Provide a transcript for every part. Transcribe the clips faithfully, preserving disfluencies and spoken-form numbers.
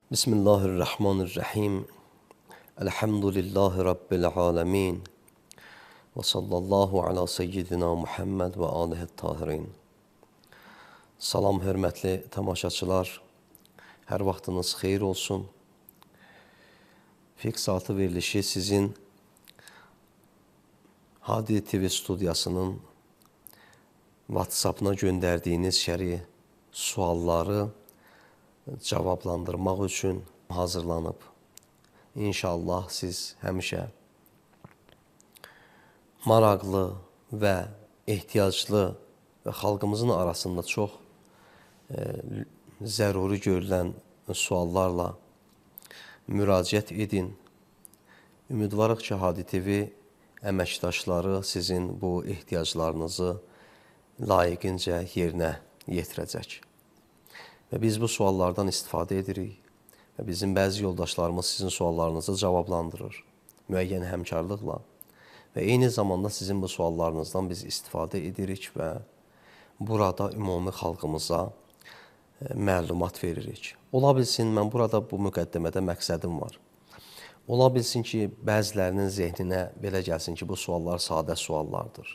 Bismillahirrahmanirrahim. Elhamdülillahi Rabbil alemin. Və sallallahu ala seyyidina Muhammed və alihi tahirin. Salam, hörmətli tamaşaçılar. Hər vaxtınız xeyir olsun. Fiqh Saatı verilişi sizin Hadi T V studiyasının WhatsApp-ına göndərdiyiniz şəri sualları cavablandırmaq üçün hazırlanıb. İnşallah siz həmişə maraqlı və ehtiyaclı və xalqımızın arasında çox e, zəruri görülən suallarla müraciət edin. Ümidvarıq ki, Hadi T V əməkdaşları sizin bu ehtiyaclarınızı layiqincə yerinə yetirəcək. Və biz bu suallardan istifadə edirik və bizim bəzi yoldaşlarımız sizin suallarınızı cavablandırır müəyyən həmkarlıqla və eyni zamanda sizin bu suallarınızdan biz istifadə edirik və burada ümumi xalqımıza məlumat veririk. Ola bilsin, mən burada bu müqəddimədə məqsədim var. Ola bilsin ki, bəzilərinin zehninə belə gəlsin ki, bu suallar sadə suallardır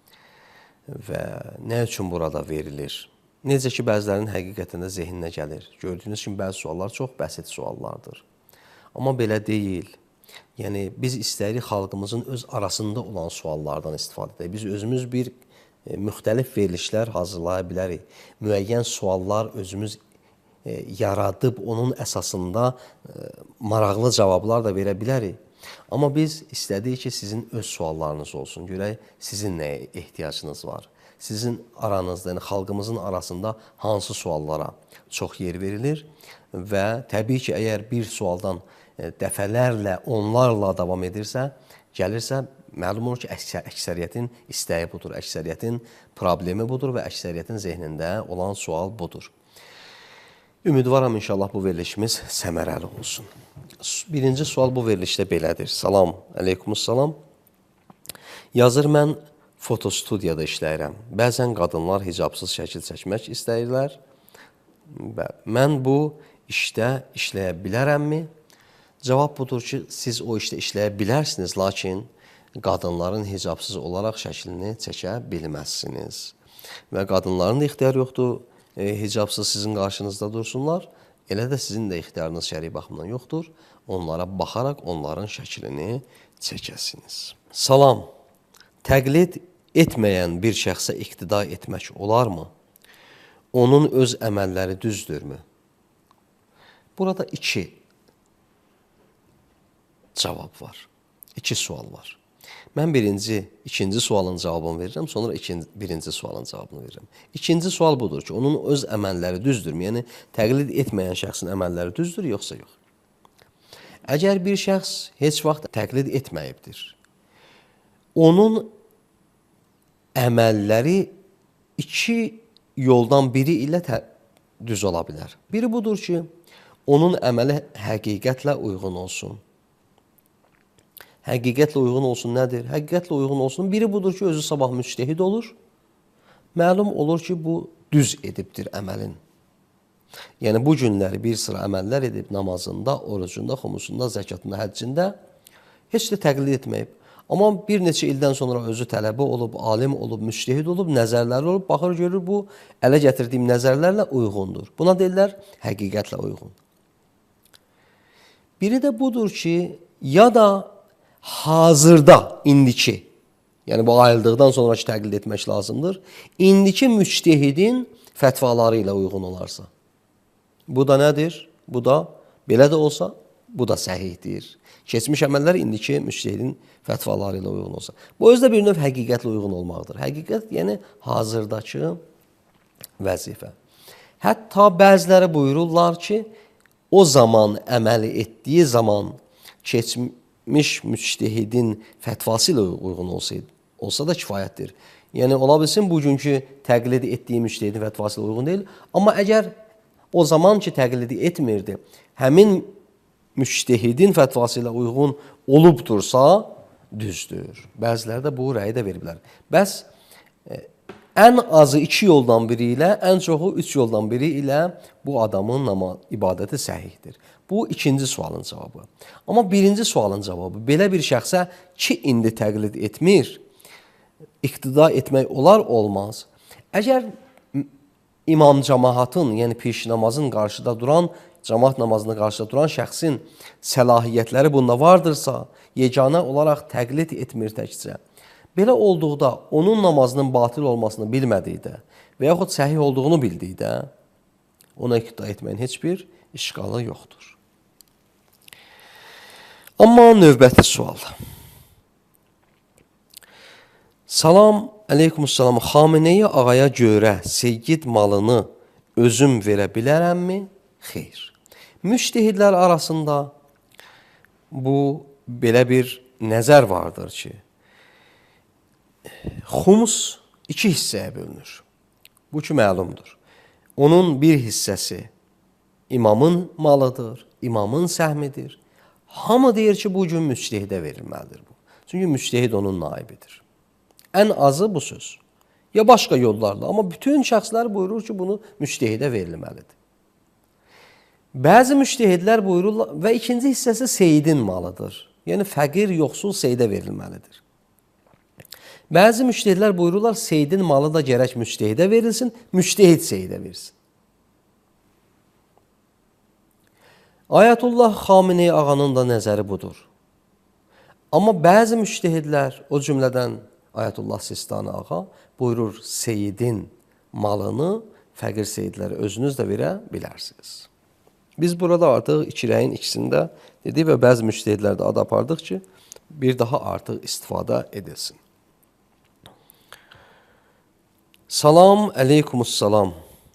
və nə üçün burada verilir? Necə ki, bəzilərinin həqiqətində zehninə gəlir. Gördüyünüz kimi, bəzi suallar çox bəsit suallardır. Amma belə deyil. Yəni, biz istəyirik xalqımızın öz arasında olan suallardan istifadə edək. Biz özümüz bir e, müxtəlif verilişlər hazırlaya bilərik. Müəyyən suallar özümüz e, yaradıb, onun əsasında e, maraqlı cavablar da verə bilərik. Amma biz istədik ki, sizin öz suallarınız olsun. Görək, sizin nəyə ehtiyacınız var? Sizin aranızda, yəni xalqımızın arasında hansı suallara çox yer verilir və təbii ki, əgər bir sualdan dəfələrlə, onlarla davam edirsə, gəlirsə, məlum olur ki, əksəriyyətin istəyi budur, əksəriyyətin problemi budur və əksəriyyətin zehnində olan sual budur. Ümidvaram, inşallah bu verilişimiz səmərəli olsun. Birinci sual bu verilişdə belədir. Salam, əleykumussalam. Yazır, mən fotostudiyada işləyirəm. Bəzən qadınlar hicabsız şəkil çəkmək istəyirlər. Mən bu işdə işləyə bilərəmmi? Cavab budur ki, siz o işdə işləyə bilərsiniz, lakin qadınların hicabsız olaraq şəklini çəkə bilməzsiniz. Və qadınların da ixtiyar yoxdur, e, hicabsız sizin qarşınızda dursunlar. Elə də sizin də ixtiyarınız şəri baxımdan yoxdur. Onlara baxaraq onların şəklini çəkəsiniz. Salam. Təqlid etməyən bir şəxsə iqtida etmək olarmı? Onun öz əməlləri düzdürmü? Burada iki cavab var. İki sual var. Mən birinci, ikinci sualın cavabını verirəm, sonra ikinci, birinci sualın cavabını verirəm. İkinci sual budur ki, onun öz əməlləri düzdürmü? Yəni, təqlid etməyən şəxsin əməlləri düzdür, yoxsa yox? Əgər bir şəxs heç vaxt təqlid etməyibdir, onun əməlləri iki yoldan biri ilə düz ola bilər. Biri budur ki, onun əməli həqiqətlə uyğun olsun. Həqiqətlə uyğun olsun nədir? Həqiqətlə uyğun olsun. Biri budur ki, özü sabah müctehid olur. Məlum olur ki, bu düz edibdir əməlin. Yəni, bu günləri bir sıra əməllər edib namazında, orucunda, xumusunda, zəkatında, həccində heç də təqlid etməyib. Amma bir neçə ildən sonra özü tələbə olub, alim olub, müctehid olub, nəzərləri olub, baxır, görür, bu ələ gətirdiyim nəzərlərlə uyğundur. Buna deyirlər, həqiqətlə uyğun. Biri də budur ki, ya da hazırda, indiki, yəni bu ayıldıqdan sonraki təqlid etmək lazımdır, indiki müctehidin fətvaları ilə uyğun olarsa. Bu da nədir? Bu da, belə də olsa, bu da səhihdir. Keçmiş əməllər indiki müctehidin fətvaları ilə uyğun olsa. Bu özdə bir növ həqiqətlə uyğun olmaqdır. Həqiqət, yəni hazırdakı vəzifə. Hətta bəziləri buyururlar ki, o zaman əməli etdiyi zaman keçmiş müctehidin fətvası ilə uyğun olsaydı, olsa da kifayətdir. Yəni, ola bilsin, bugünkü təqlid etdiyi müctehidin fətvası ilə uyğun deyil. Amma əgər o zaman ki, təqlidi etmirdi, həmin müctehidin fətvası ilə uyğun olubdursa, düzdür. Bəziləri də bu rəyi də veriblər. Bəs ən azı iki yoldan biri ilə, ən çoxu üç yoldan biri ilə bu adamın namaz ibadəti səhihdir. Bu ikinci sualın cavabı. Amma birinci sualın cavabı, belə bir şəxsə ki, indi təqlid etmir, iqtida etmək olar, olmaz. Əgər imam cəmaatın, yəni piş namazın qarşıda duran, cəmaat namazında qarşıda duran şəxsin səlahiyyətləri bunda vardırsa, yeganə olaraq təqlid etmir təkcə. Belə olduqda onun namazının batil olmasını bilmədikdə və yaxud səhih olduğunu bildikdə ona iqtida etməyin heç bir işqalı yoxdur. Amma növbəti sual. Salam, əleykumussalam. Xameneyi ağaya görə seyyid malını özüm verə bilərəmmi? Xeyr. Müştehidlər arasında bu belə bir nəzər vardır ki, xumus iki hissəyə bölünür. Bu ki, məlumdur. Onun bir hissəsi imamın malıdır, imamın səhmidir. Hamı deyir ki, bu gün müctehidə verilməlidir bu. Çünki müctehid onun naibidir. Ən azı bu söz. Ya başqa yollarla, amma bütün şəxslər buyurur ki, bunu müctehidə verilməlidir. Bəzi müctehidlər buyururlar və ikinci hissəsi seyidin malıdır. Yəni, fəqir, yoxsul seyidə verilməlidir. Bəzi müctehidlər buyururlar, seyidin malı da gərək müctehidə verilsin, müctehid seyidə versin. Ayətullah Xameneyi ağanın da nəzəri budur. Amma bəzi müctehidlər, o cümlədən Ayətullah Sistani ağa buyurur, seyidin malını fəqir seyidləri özünüz də verə bilərsiniz. Biz burada artıq iki rəyin ikisində dedik və bəzi müctehidlərdə ad apardıq ki, bir daha artıq istifadə edilsin. Salam, əleykumussalam.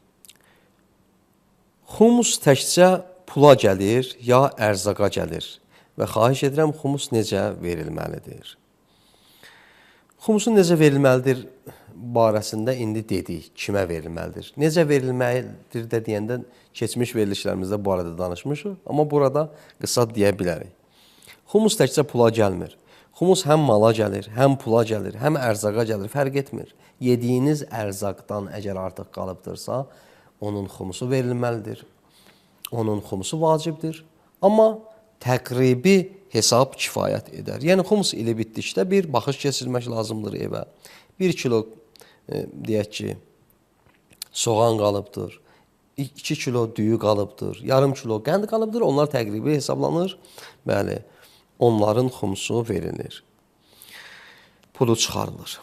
Xumus təkcə pula gəlir, ya ərzaqa gəlir və xahiş edirəm, xumus necə verilməlidir? Xumusun necə verilməlidir barəsində indi dedik, kimə verilməlidir? Necə verilməlidir də deyəndə keçmiş verilişlərimizdə bu arada danışmışıq, amma burada qısa deyə bilərik. Xumus təkcə pula gəlmir. Xumus həm mala gəlir, həm pula gəlir, həm ərzaqa gəlir, fərq etmir. Yediyiniz ərzaqdan əgər artıq qalıbdırsa, onun xumusu verilməlidir. Onun xumusu vacibdir. Amma təqribi hesab kifayət edər. Yəni, xumus ili bitdikdə bir baxış keçirmək lazımdır evə. Bir kilo, e, deyək ki, soğan qalıbdır. iki kilo düyü qalıbdır. Yarım kilo qənd qalıbdır. Onlar təqribi hesablanır. Bəli, onların xumusu verilir. Pulu çıxarılır.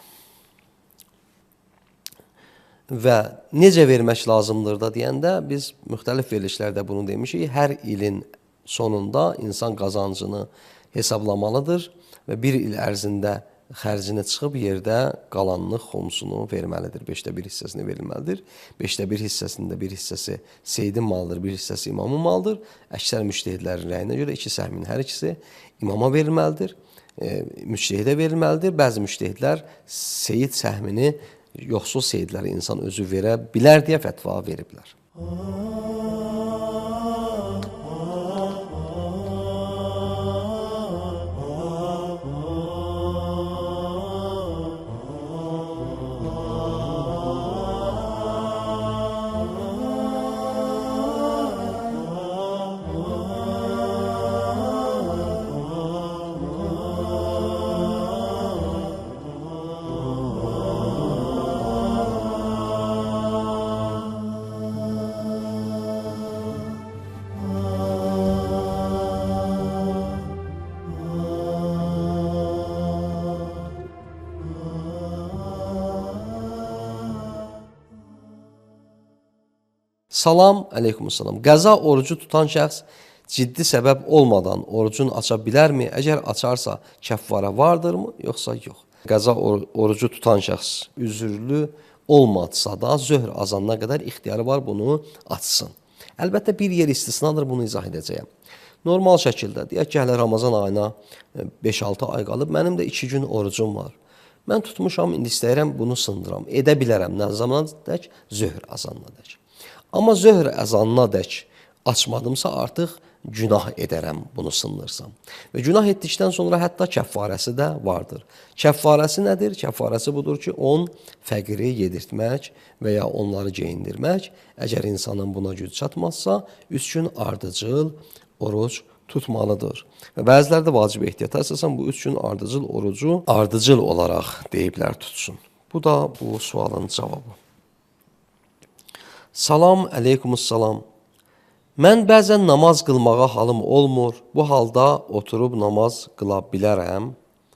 Və necə vermək lazımdır da deyəndə biz müxtəlif verilişlərdə bunu demişik. Hər ilin sonunda insan qazancını hesablamalıdır və bir il ərzində xərcini çıxıb yerdə qalanını, xumusunu verməlidir. Beşdə bir hissəsini verilməlidir. Beşdə bir hissəsində bir hissəsi seyidin malıdır, bir hissəsi imamın malıdır. Əksər müştehidlərin rəyinə görə iki səhmin hər ikisi imama verilməlidir, e, müştehidə verilməlidir. Bəzi müştehidlər seyid səhmini yoxsul seyidləri insan özü verə bilər deyə fətva veriblər. Salam, əleykumussalam. Qəza orucu tutan şəxs ciddi səbəb olmadan orucunu aça bilərmi? Əgər açarsa kəffara vardırmı, yoxsa yox? Qəza or orucu tutan şəxs üzürlü olmadsa da zöhr azanına qədər ixtiyarı var, bunu açsın. Əlbəttə bir yer istisnadır, bunu izah edəcəyəm. Normal şəkildə, deyək ki, hələ Ramazan ayına beş altı ay qalıb, mənim də iki gün orucum var. Mən tutmuşam, indi istəyirəm bunu sındıram. Edə bilərəm, nə zaman dək? Zöhr azanına dək. Amma zöhr əzanına dək açmadımsa artıq günah edərəm bunu sındırsam. Və günah etdikdən sonra hətta kəffarəsi də vardır. Kəffarəsi nədir? Kəffarəsi budur ki, on fəqiri yedirtmək və ya onları geyindirmək. Əgər insanın buna güc çatmazsa, üç gün ardıcıl oruc tutmalıdır. Və bəziləri də vacib ehtiyata əsasən bu üç gün ardıcıl orucu ardıcıl olaraq deyiblər tutsun. Bu da bu sualın cavabı. Salam, əleykumussalam. Mən bəzən namaz qılmağa halım olmur. Bu halda oturub namaz qıla bilərəm.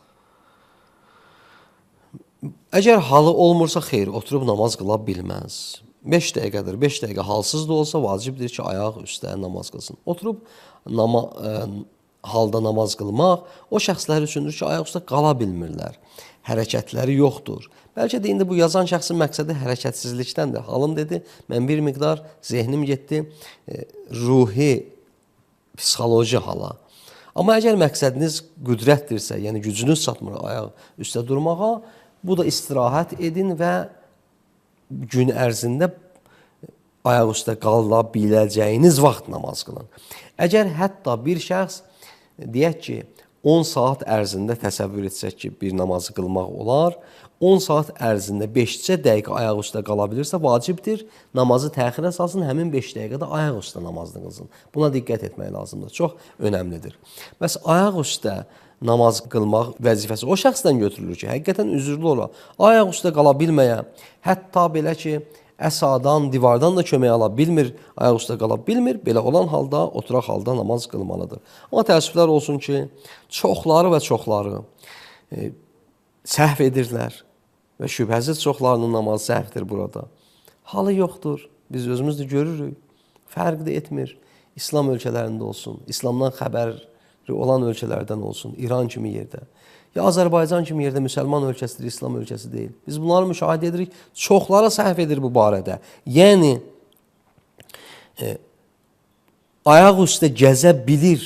Əgər halı olmursa, xeyr, oturub namaz qıla bilməz. beş dəqiqədir. beş dəqiqə halsız da olsa vacibdir ki, ayaq üstə namaz qılsın. Oturub nama, ə, halda namaz qılmaq o şəxslər üçündür ki, ayaq üstə qala bilmirlər. Hərəkətləri yoxdur. Bəlkə də indi bu yazan şəxsin məqsədi hərəkətsizlikdəndir. Halım dedi, mən bir miqdar zehnim getdi e, ruhi, psixoloji hala. Amma əgər məqsədiniz qüdrətdirsə, yəni gücünüz çatmır ayaq üstə durmağa, bu da istirahət edin və gün ərzində ayaq üstə qala biləcəyiniz vaxt namaz qılın. Əgər hətta bir şəxs deyək ki, on saat ərzində təsəvvür etsək ki, bir namazı qılmaq olar, on saat ərzində beşcə dəqiqə ayaq üstə qala bilirsə, vacibdir, namazı təxirə salsın, həmin beş dəqiqədə ayaq üstə namazını qılsın. Buna diqqət etmək lazımdır, çox önəmlidir. Bəs ayaq üstə namaz qılmaq vəzifəsi o şəxsdən götürülür ki, həqiqətən üzürlü ola, ayaq üstə qala bilməyə, hətta belə ki, əsadan, divardan da kömək ala bilmir, ayaq üstə qala bilmir, belə olan halda, oturaq halda namaz qılmalıdır. Amma təəssüflər olsun ki, çoxları və çoxları e, səhv edirlər və şübhəsiz çoxlarının namazı səhvdir burada. Halı yoxdur, biz özümüz də görürük, fərq də etmir. İslam ölkələrində olsun, İslamdan xəbəri olan ölkələrdən olsun, İran kimi yerdə. Ya Azərbaycan kimi yerdə müsəlman ölkəsidir, İslam ölkəsi deyil. Biz bunları müşahidə edirik, çoxlara səhv edir bu barədə. Yəni, e, ayaq üstə gəzə bilir,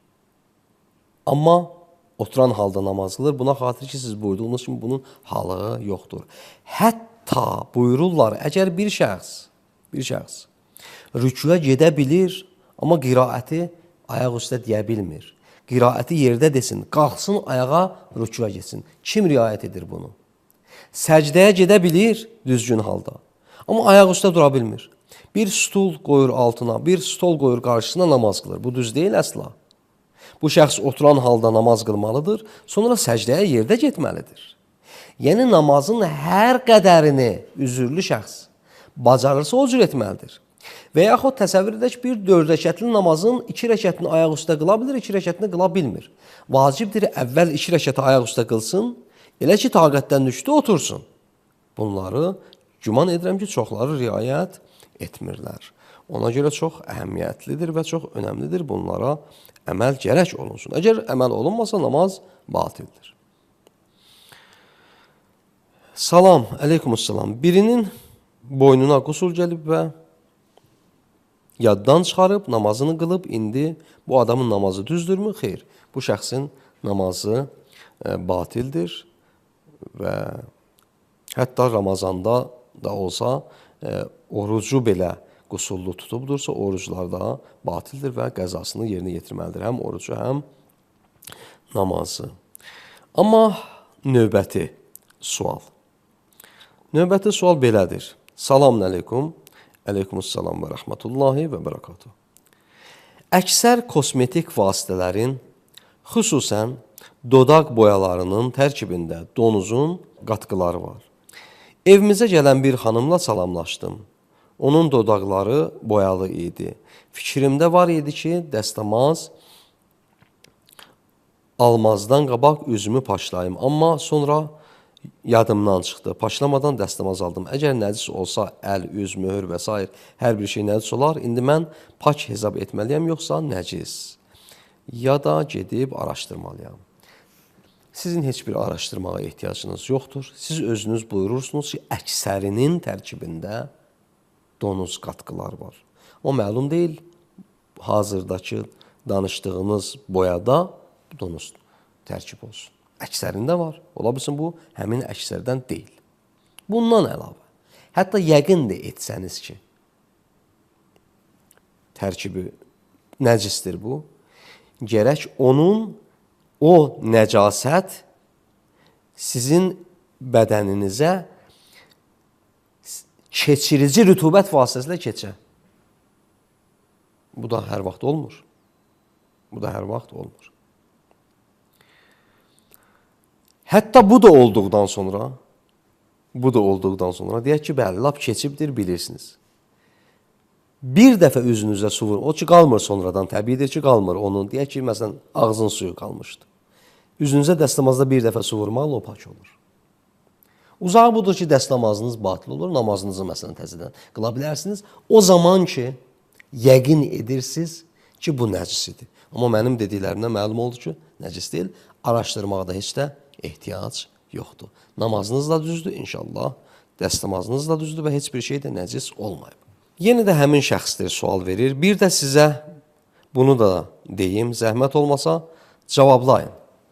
amma oturan halda namaz qılır. Buna xatir ki, siz buyurduğunuz kimi bunun halı yoxdur. Hətta buyururlar, əgər bir şəxs, bir şəxs rükuya gedə bilir, amma qiraəti ayaq üstə deyə bilmir. Qiraəti yerdə desin, qalxsın ayağa, rükuya getsin. Kim riayət edir bunu? Səcdəyə gedə bilir düzgün halda, amma ayaq üstə dura bilmir. Bir stul qoyur altına, bir stol qoyur qarşısına namaz qılır. Bu düz deyil əsla. Bu şəxs oturan halda namaz qılmalıdır, sonra səcdəyə yerdə getməlidir. Yəni namazın hər qədərini üzürlü şəxs bacarırsa o cür etməlidir. Və yaxud təsəvvür edək bir dörd rəkətli namazın iki rəkətini ayaq üstə qıla bilir, iki rəkətini qıla bilmir. Vacibdir əvvəl iki rəkəti ayaq üstə qılsın, elə ki taqətdən düşdü, otursun. Bunları güman edirəm ki, çoxları riayət etmirlər. Ona görə çox əhəmiyyətlidir və çox önəmlidir bunlara əməl gərək olunsun. Əgər əməl olunmasa namaz batildir. Salam, əleykumussalam. Birinin boynuna qusul gəlib və yaddan çıxarıb, namazını qılıb, indi bu adamın namazı düzdürmü? Xeyr, bu şəxsin namazı e, batildir və hətta Ramazanda da olsa e, orucu belə qusullu tutubdursa, oruclar da batildir və qəzasını yerinə yetirməlidir. Həm orucu, həm namazı. Amma növbəti sual. Növbəti sual belədir. Salamun əleykum. Əleykumussalam və rəhmətullahi və bərəkatuhu. Əksər kosmetik vasitələrin, xüsusən dodaq boyalarının tərkibində donuzun qatqıları var. Evimizə gələn bir xanımla salamlaşdım. Onun dodaqları boyalı idi. Fikrimdə var idi ki, dəstəmaz almazdan qabaq üzümü paşlayım. Amma sonra yadımdan çıxdı. Paşlamadan dəstəmaz aldım. Əgər nəcis olsa, əl, üz, möhür və s. hər bir şey nəcis olar, indi mən pak hesab etməliyəm, yoxsa nəcis. Ya da gedib araşdırmalıyam. Sizin heç bir araşdırmağa ehtiyacınız yoxdur. Siz özünüz buyurursunuz ki, əksərinin tərkibində donuz qatqılar var. O məlum deyil, hazırdakı danışdığınız boyada donuz tərkib olsun. Əksərində var. Ola bilsin bu, həmin əksərdən deyil. Bundan əlavə, hətta yəqin də etsəniz ki, tərkibi nəcisdir bu. Gərək onun o nəcasət sizin bədəninizə keçirici rütubət vasitəsilə keçə. Bu da hər vaxt olmur. Bu da hər vaxt olmur. Hətta bu da olduqdan sonra, bu da olduqdan sonra deyək ki, bəli, lap keçibdir, bilirsiniz. Bir dəfə üzünüzə su vurun. O ki, qalmır sonradan, təbiidir ki, qalmır onun. Deyək ki, məsələn, ağzın suyu qalmışdı. Üzünüzə dəstəmazda bir dəfə su vurmaqla o pak olur. Uzağı budur ki, dəstəmazınız batıl olur, namazınızı məsələn təzədən qıla bilərsiniz. O zaman ki, yəqin edirsiniz ki, bu nəcisidir. Amma mənim dediklərimdən məlum oldu ki, nəcis deyil. Araşdırmaqda heç də ehtiyac yoxdur. Namazınız da düzdür, inşallah. Dəstəmazınız da düzdür və heç bir şey də nəcis olmayıb. Yenə də həmin şəxsdir sual verir. Bir də sizə bunu da deyim, zəhmət olmasa cavablayın.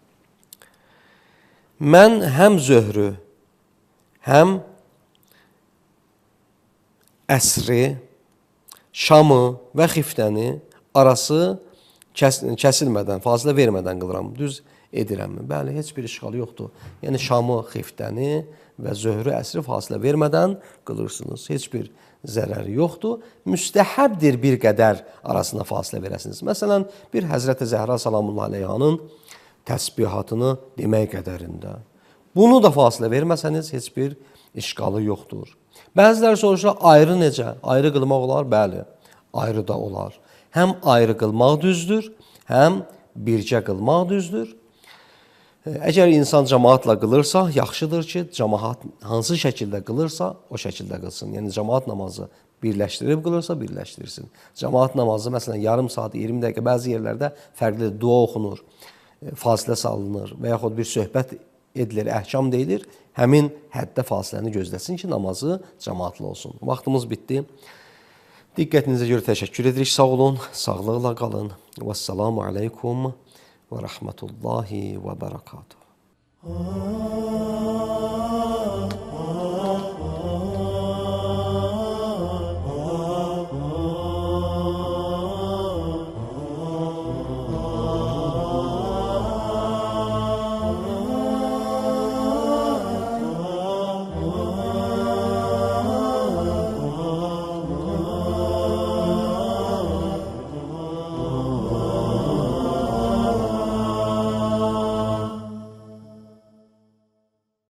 Mən həm zöhrü, həm əsri, şamı və xiftəni arası kəs kəsilmədən, fasilə vermədən qılıram. Düz edirəmmi? Bəli, heç bir işğalı yoxdur. Yəni, şamı, xiftəni və zöhrü, əsri fasilə vermədən qılırsınız. Heç bir zərəri yoxdur. Müstəhəbdir bir qədər arasında fasilə verəsiniz. Məsələn, bir Həzrəti Zəhra salamullah aleyhanın təsbihatını demək qədərində. Bunu da fasilə verməsəniz, heç bir işğalı yoxdur. Bəziləri soruşlar, ayrı necə? Ayrı qılmaq olar? Bəli, ayrı da olar. Həm ayrı qılmaq düzdür, həm bircə qılmaq düzdür. Əgər insan cəmaatla qılırsa, yaxşıdır ki, cəmaat hansı şəkildə qılırsa, o şəkildə qılsın. Yəni, cəmaat namazı birləşdirib qılırsa, birləşdirsin. Cəmaat namazı, məsələn, yarım saat, iyirmi dəqiqə, bəzi yerlərdə fərqli dua oxunur, fasilə salınır və yaxud bir söhbət edilir, əhkam deyilir. Həmin həddə fasiləni gözləsin ki, namazı cəmaatlı olsun. Vaxtımız bitdi. Diqqətinizə görə təşəkkür edirik. Sağ olun, sağlıqla qalın. Vəssalamu aleykum və rəhmətullahi və bərəkatuhu.